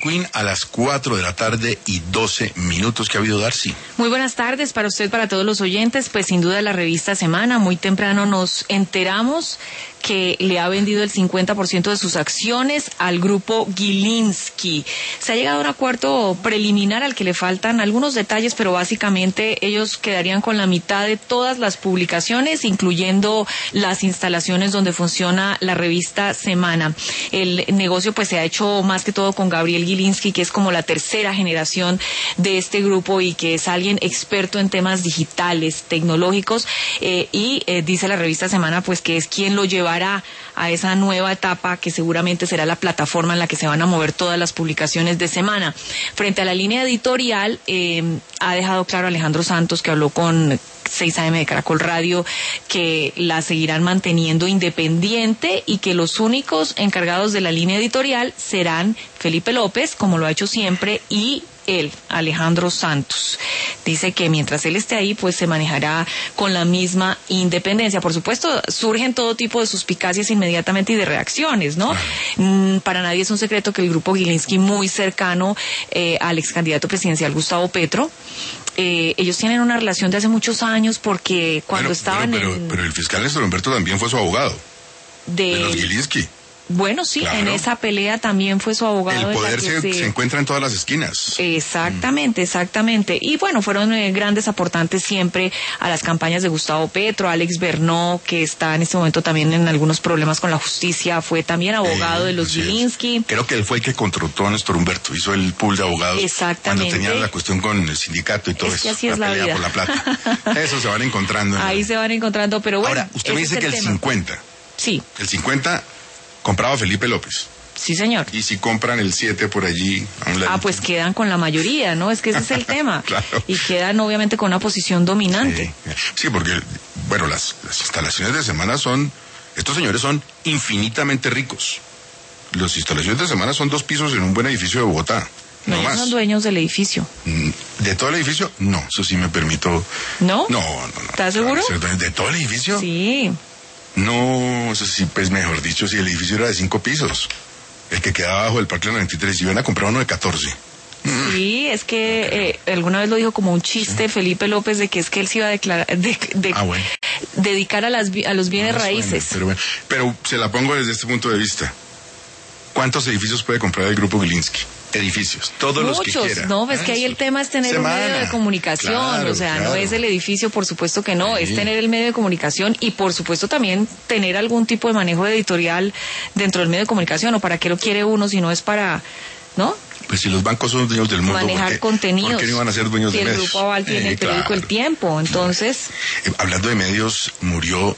Queen a las 4 de la tarde y 12 minutos. ¿Qué ha habido, Darcy? Muy buenas tardes para usted, para todos los oyentes. Pues sin duda la revista Semana, muy temprano nos enteramos que le ha vendido el 50% de sus acciones al grupo Gilinski. Se ha llegado a un acuerdo preliminar al que le faltan algunos detalles, pero básicamente ellos quedarían con la mitad de todas las publicaciones, incluyendo las instalaciones donde funciona la revista Semana. El negocio pues se ha hecho más que todo con Gabriel Gilinski, que es como la tercera generación de este grupo y que es alguien experto en temas digitales, tecnológicos, y dice la revista Semana pues que es quien lo llevará a esa nueva etapa que seguramente será la plataforma en la que se van a mover todas las publicaciones de Semana. Frente a la línea editorial, ha dejado claro Alejandro Santos, que habló con 6 AM de Caracol Radio, que la seguirán manteniendo independiente y que los únicos encargados de la línea editorial serán Felipe López, como lo ha hecho siempre, y él, Alejandro Santos. Dice que mientras él esté ahí, pues se manejará con la misma independencia. Por supuesto, surgen todo tipo de suspicacias inmediatamente y de reacciones, ¿no? Para nadie es un secreto que el grupo Gilinski, muy cercano al ex candidato presidencial Gustavo Petro, ellos tienen una relación de hace muchos años porque cuando estaban pero el fiscal Néstor Humberto también fue su abogado. De los Gilinski. Bueno, sí, claro. En esa pelea también fue su abogado. El poder se encuentra en todas las esquinas. Exactamente, exactamente. Y bueno, fueron grandes aportantes siempre a las campañas de Gustavo Petro. Alex Bernó, que está en este momento también en algunos problemas con la justicia, fue también abogado de los Gilinski. Creo que él fue el que contrató a Néstor Humberto, hizo el pool de abogados. Exactamente. Cuando tenían la cuestión con el sindicato y todo eso. Así es la pelea vida. Por la plata. Eso se van encontrando. Ahí se van encontrando, pero bueno. Ahora, usted me dice que el 50. Sí. El 50... compraba Felipe López. Sí, señor. Y si compran el 7 por allí a un lado. Pues quedan con la mayoría, ¿no? Es que ese es el tema. Claro. Y quedan obviamente con una posición dominante. Sí, porque, bueno, las instalaciones de Semana estos señores son infinitamente ricos. Las instalaciones de Semana son 2 pisos en un buen edificio de Bogotá. No, ellos son dueños del edificio. ¿De todo el edificio? No, eso sí me permito. ¿No? No. ¿Estás seguro? ¿De todo el edificio? Sí. No, eso sí, pues mejor dicho, si el edificio era de 5 pisos, el que quedaba abajo del Parque 93, y iban a comprar uno de 14. Sí, es que alguna vez lo dijo como un chiste Felipe López de que es que él se iba a declarar, dedicar a los bienes raíces. Pero se la pongo desde este punto de vista. ¿Cuántos edificios puede comprar el grupo Gilinski? Edificios, todos los que quiera. No, es que ahí el tema es tener un medio de comunicación, claro, no es el edificio, por supuesto que no, es tener el medio de comunicación y por supuesto también tener algún tipo de manejo editorial dentro del medio de comunicación. ¿O para qué lo quiere uno si no es para, no? Pues si los bancos son dueños del mundo, manejar contenidos. ¿Por qué no iban a ser dueños de medios? Y el Grupo Aval tiene el periódico El Tiempo, entonces. Hablando de medios, murió